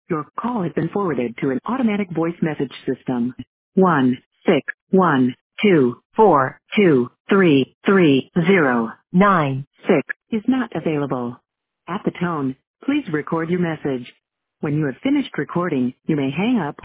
Your call has been forwarded to an automatic voice message system. 16124233096 is not available. At the tone, please record your message. When you have finished recording, you may hang up